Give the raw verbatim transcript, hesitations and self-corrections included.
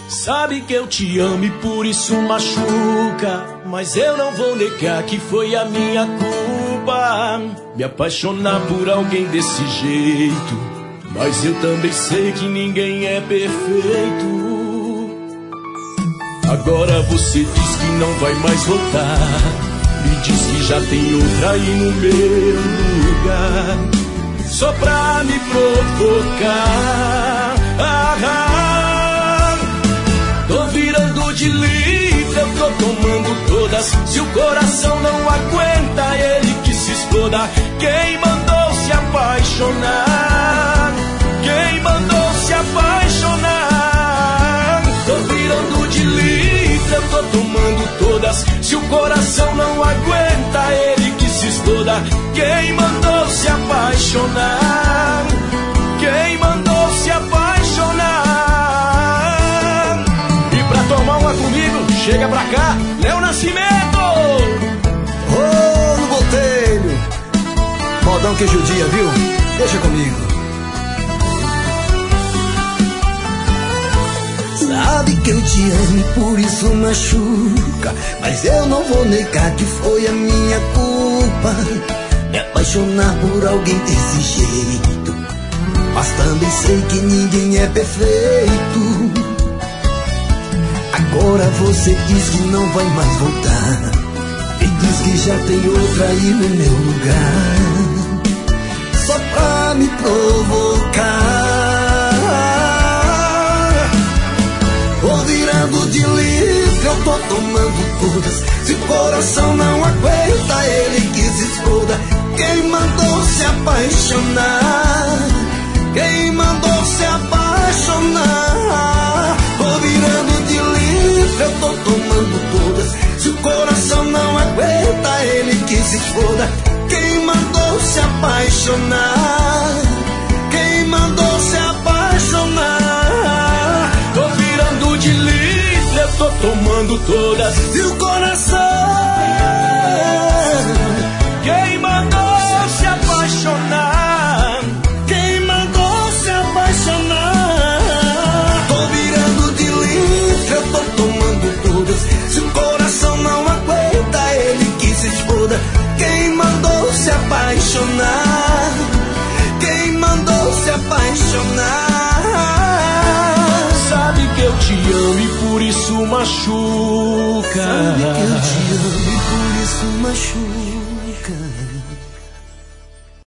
Sabe que eu te amo e por isso machuca, mas eu não vou negar que foi a minha culpa me apaixonar por alguém desse jeito. Mas eu também sei que ninguém é perfeito. Agora você diz que não vai mais voltar, me diz que já tem outra aí no meu lugar, só pra me provocar. Ah, ah. Tô virando de livro, eu tô tomando todas. Se o coração não aguenta, ele que se exploda. Quem mandou se apaixonar? Quem mandou se apaixonar? Tô virando de livro, eu tô tomando todas. Se o coração não aguenta, ele que se exploda. Quem mandou se apaixonar? Quem mandou se apaixonar? E pra tomar uma comigo, chega pra cá, Léo Nascimento! Ô, oh, no botelho! Modão que judia, viu? Deixa comigo. Sabe que eu te amo e por isso machuca, mas eu não vou negar que foi a minha culpa me apaixonar por alguém desse jeito. Mas também sei que ninguém é perfeito. Agora você diz que não vai mais voltar, e diz que já tem outra aí no meu lugar, só pra me provocar. Tô virando de livre, eu tô tomando todas. Se o coração não aguenta, ele que se exploda. Quem mandou se apaixonar? Quem mandou se apaixonar? Tô virando de livre, eu tô tomando todas. Se o coração não aguenta, ele que se exploda. Quem mandou se apaixonar? Quem mandou se apaixonar? Tô virando de livre, eu tô tomando todas. E o coração, quem mandou se apaixonar? quem mandou se apaixonar? Tô virando de livre, eu tô tomando todas. Se o coração não aguenta, ele que se exploda. Quem mandou se apaixonar? Quem mandou se apaixonar? Sabe que eu te amo e por isso machuca. Sabe que eu te amo e por isso machuca.